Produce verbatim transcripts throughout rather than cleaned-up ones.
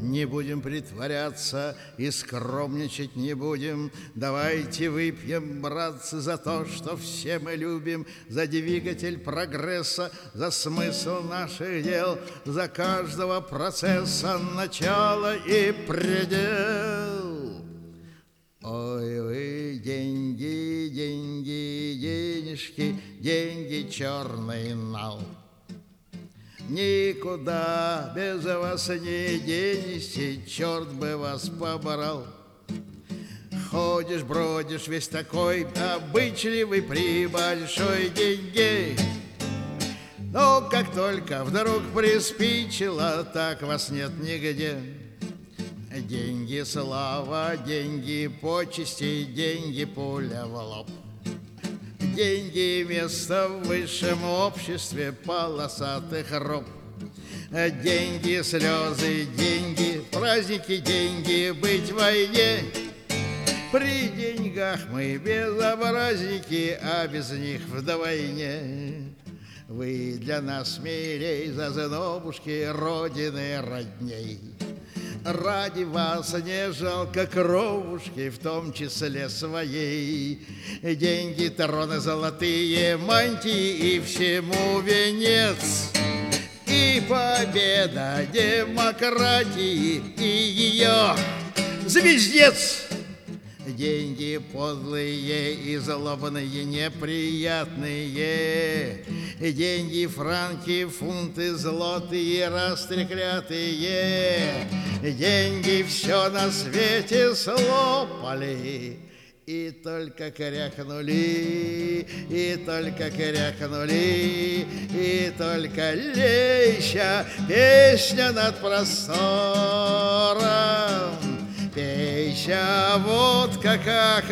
Не будем притворяться и скромничать не будем. Давайте выпьем, братцы, за то, что все мы любим, за двигатель прогресса, за смысл наших дел, за каждого процесса начало и предел. Ой, вы, деньги, деньги, денежки, деньги, черный нал. Никуда без вас не денешься, черт бы вас побрал. Ходишь, бродишь весь такой обычливый при большой деньге. Но как только вдруг приспичило, так вас нет нигде. Деньги, слава, деньги, почести, деньги, пуля в лоб. Деньги, место в высшем обществе полосатых роб. Деньги, слезы, деньги, праздники, деньги, быть в войне. При деньгах мы безобразники, а без них вдвойне. Вы для нас милей, за зенобушки родины родней. Ради вас не жалко кровушки, в том числе своей. Деньги, троны золотые, мантии и всему венец. И победа демократии, и ее звездец. Деньги подлые и злобные, неприятные. Деньги, франки, фунты, злотые, растреклятые. Деньги все на свете слопали. И только крякнули, и только крякнули, и только леща песня над простором. Пейся, водка, как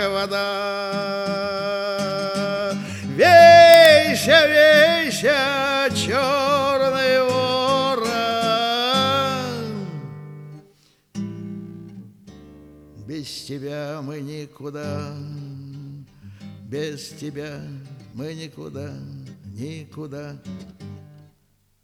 вода. Вейся, вейся, черный ворон. Без тебя мы никуда, без тебя мы никуда, никуда.